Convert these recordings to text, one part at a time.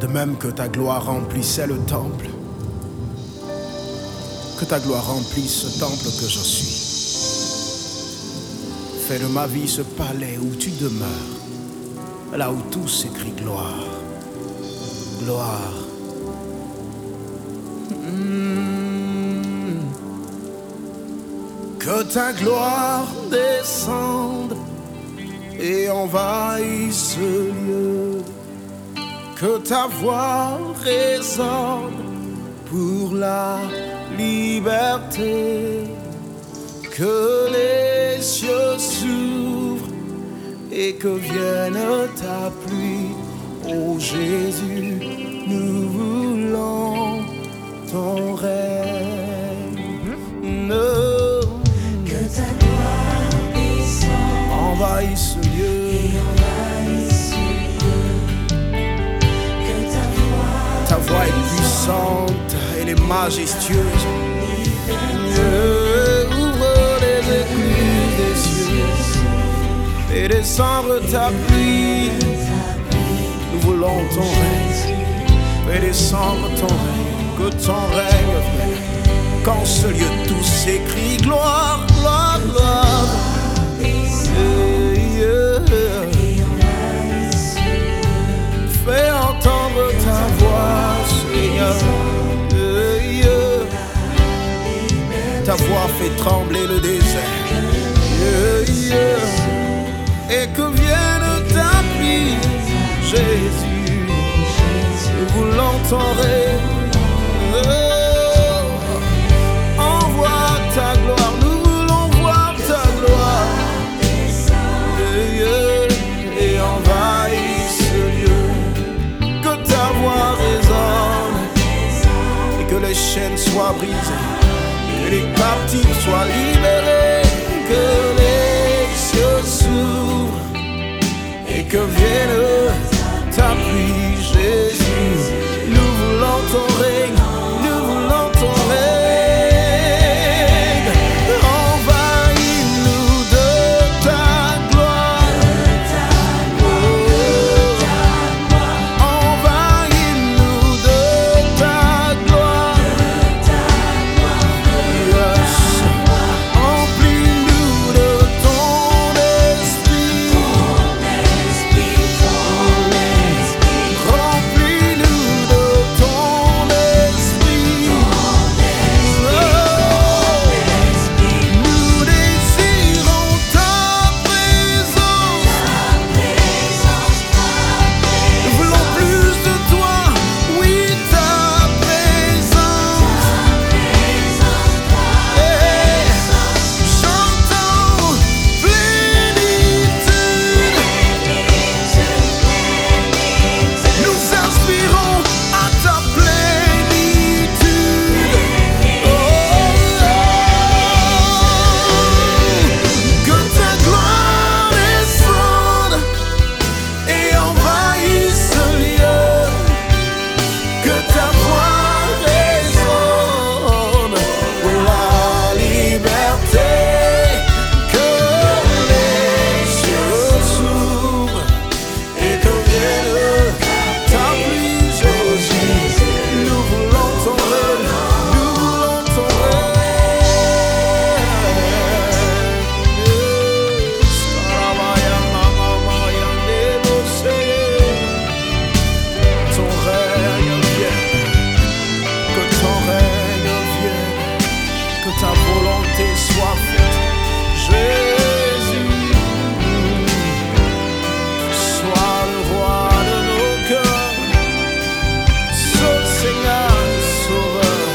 De même que ta gloire remplissait le temple, que ta gloire remplisse ce temple que je suis. Fais de ma vie ce palais où tu demeures, là où tout s'écrit gloire, gloire. Que ta gloire descende et envahisse ce lieu. Que ta voix résonne pour la liberté. Que les cieux s'ouvrent et que vienne ta pluie. Oh Jésus, nous voulons ton règne. Que ta gloire descende, envahisse ce lieu. Ta voix est puissante, elle est majestueuse. Ouvre les écluses des cieux et descendre ta pluie. Nous voulons ton règne, fais descendre ton règne, que ton règne vienne. Qu'en ce lieu tout s'écrie gloire, gloire, gloire. Fais entendre ta voix, Seigneur. Ta voix fait trembler le désert. Et que vienne ta pluie, Jésus. Nous voulons ton règne. Envoie ta gloire, nous voulons voir ta gloire. Et envahis ce lieu. Que ta voix résonne et que les chaînes soient brisées. Que les captifs soient libérés, que les cieux s'ouvrent et que vienne ta pluie, Jésus. Nous voulons ton règne, nous voulons ton règne. Envahis-nous de ta gloire. Envahis-nous de ta gloire. Remplis-nous de ton esprit. Remplis-nous de ton esprit. Nous désirons ta présence. Nous voulons plus de toi, oui, ta présence. Chantons plénitude. Nous aspirons à ta plénitude. Que ta gloire descende et envahisse ce lieu. Que ta voix résonne pour la liberté. Que les cieux s'ouvrent et que vienne ta pluie, Jésus. Nous voulons ton règne, nous voulons ton règne. Ton règne vienne, que ton règne vienne, que ta volonté soit faite, Jésus. Sois le roi de nos cœurs, seul Seigneur, Sauveur.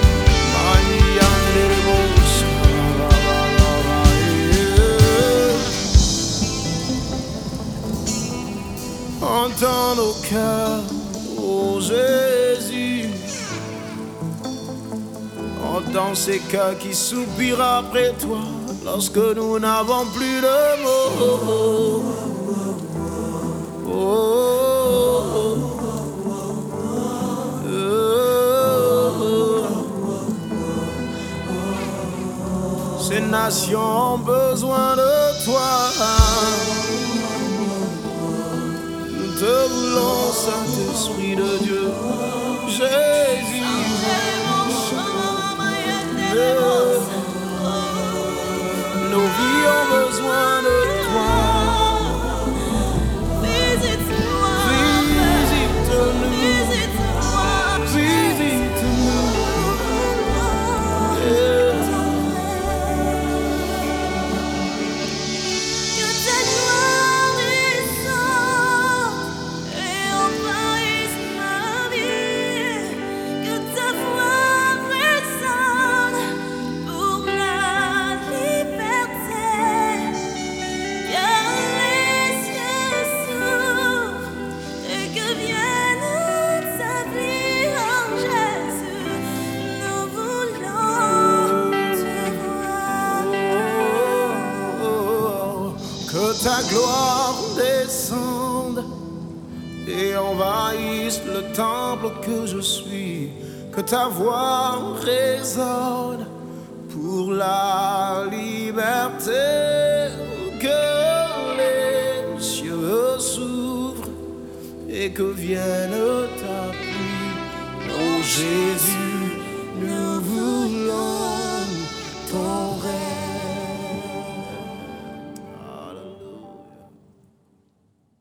Entends nos cœurs, oh Jésus. Entends ces cœurs qui soupirent après toi lorsque nous n'avons plus de mots. Ces nations ont besoin de toi. Nous te voulons, Saint-Esprit de Dieu. Jésus. Nos vies ont besoin de toi. Visite-nous. Visite-nous. Yeah. Que ta gloire descende et envahisse ma vie. Que ta voix résonne pour la liberté. Car les cieux s'ouvrent et que vienne ta vie en Jésus. Nous voulons te voir. Que ta gloire descende et envahisse le temple que je suis. Que ta voix résonne pour la liberté. Que les cieux s'ouvrent et que vienne